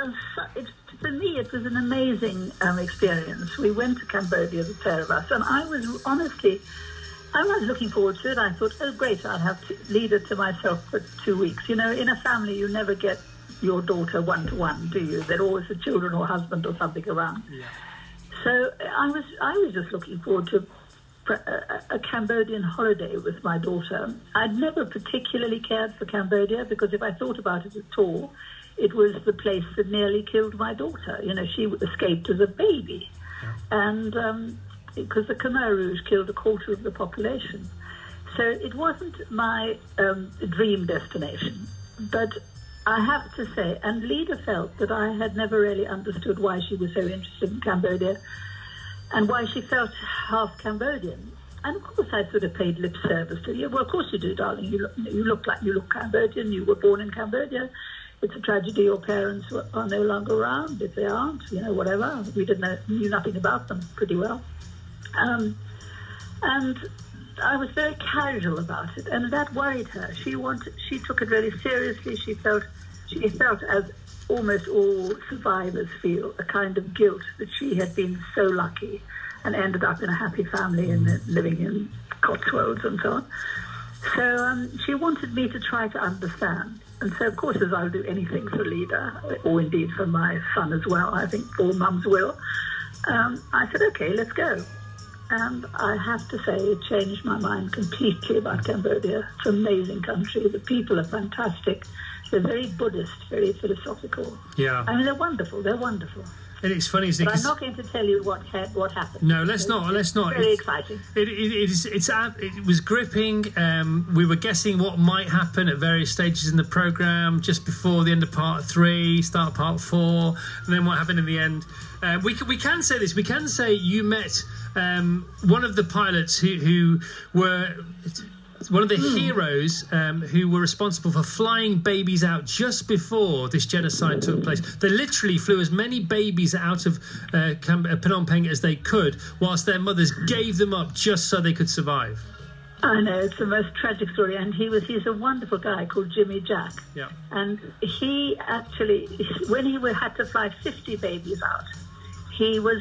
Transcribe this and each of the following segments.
for me, it was an amazing experience. We went to Cambodia, the pair of us, and I was looking forward to it. I thought, oh, great, I'll have to lead her to myself for 2 weeks. You know, in a family, you never get your daughter one-to-one, do you? They're always the children or husband or something around. Yeah. So I was just looking forward to a Cambodian holiday with my daughter. I'd never particularly cared for Cambodia because if I thought about it at all, it was the place that nearly killed my daughter. You know, she escaped as a baby. Yeah. And because the Khmer Rouge killed 1/4 of the population. So it wasn't my dream destination. But I have to say, and Lida felt that I had never really understood why she was so interested in Cambodia and why she felt half Cambodian. And of course I sort of paid lip service to you. Well, of course you do, darling. You look Cambodian. You were born in Cambodia. It's a tragedy your parents are no longer around. If they aren't, you know, whatever. We knew nothing about them pretty well. And I was very casual about it, and that worried her. She took it really seriously. She felt, as almost all survivors feel, a kind of guilt that she had been so lucky and ended up in a happy family and living in Cotswolds and so on. So she wanted me to try to understand. And so, of course, as I'll do anything for Lida, or indeed for my son as well, I think all mums will, I said, okay, let's go. And I have to say, it changed my mind completely about Cambodia. It's an amazing country. The people are fantastic. They're very Buddhist, very philosophical. Yeah. I mean, they're wonderful. They're wonderful. And it's funny, isn't it? But I'm not going to tell you what happened. No, let's not. Very exciting. It was gripping. We were guessing what might happen at various stages in the programme, just before the end of part 3, start part 4, and then what happened in the end. We can say this. We can say you met one of the pilots who were one of the heroes who were responsible for flying babies out just before this genocide took place. They literally flew as many babies out of Phnom Penh as they could, whilst their mothers gave them up just so they could survive. I know, it's the most tragic story, and he's a wonderful guy called Jimmy Jack. Yeah. And he actually, when he had to fly 50 babies out, he was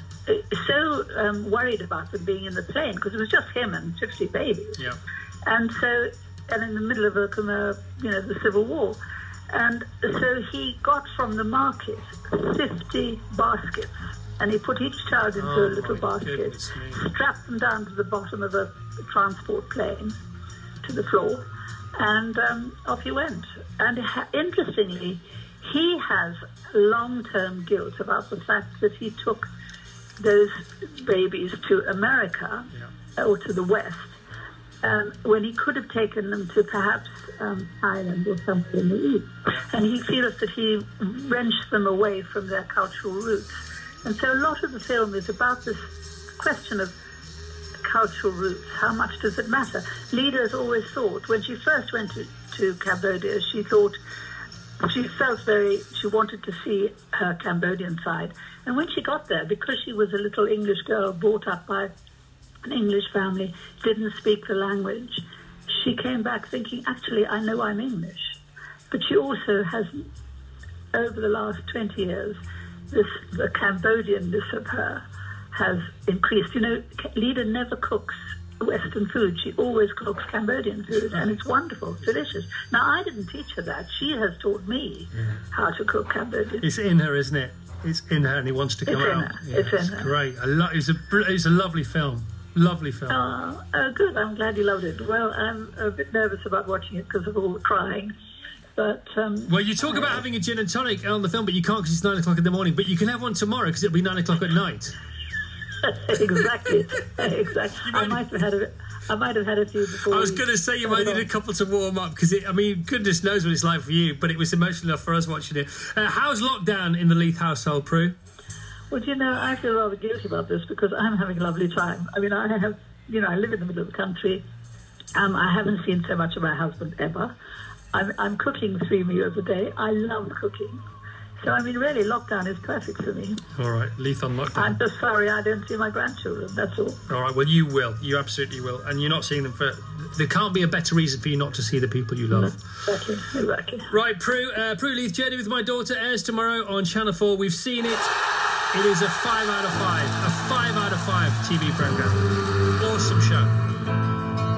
so worried about them being in the plane, because it was just him and 50 babies. Yeah. And in the middle of the Civil War. And so he got from the market 50 baskets, and he put each child into a little basket, strapped them down to the bottom of a transport plane to the floor, and off he went. And interestingly, he has long-term guilt about the fact that he took those babies to America or to the West, when he could have taken them to perhaps Ireland or something in the East. And he feels that he wrenched them away from their cultural roots. And so a lot of the film is about this question of cultural roots. How much does it matter? Lida has always thought, when she first went to Cambodia, she wanted to see her Cambodian side. And when she got there, because she was a little English girl brought up by an English family, didn't speak the language, she came back thinking, actually, I know I'm English. But she also has, over the last 20 years, the Cambodianness of her has increased. You know, Lida never cooks Western food. She always cooks Cambodian food, and it's wonderful, delicious. Now, I didn't teach her that. She has taught me how to cook Cambodian. It's in her, isn't it? It's in her, and he wants to come out. It's in her. Great. It's a lovely film. Lovely film. Oh, good. I'm glad you loved it. Well, I'm a bit nervous about watching it because of all the crying. But well, you talk about having a gin and tonic on the film, but you can't because it's 9 o'clock in the morning. But you can have one tomorrow because it'll be 9 o'clock at night. Exactly. I might have had a few before. I was going to say you might need a couple to warm up because goodness knows what it's like for you, but it was emotional enough for us watching it. How's lockdown in the Leith household, Prue? Well, I feel rather guilty about this because I'm having a lovely time. I mean, I live in the middle of the country. I haven't seen so much of my husband ever. I'm cooking 3 meals a day. I love cooking. So, I mean, really, lockdown is perfect for me. All right, Leith on lockdown. I'm just sorry I don't see my grandchildren, that's all. All right, well, you will. You absolutely will. And you're not seeing them for... There can't be a better reason for you not to see the people you love. Exactly. Right, Prue Leith, Journey with My Daughter airs tomorrow on Channel 4. We've seen it. It is a 5 out of 5. A 5 out of 5 TV programme. Awesome show.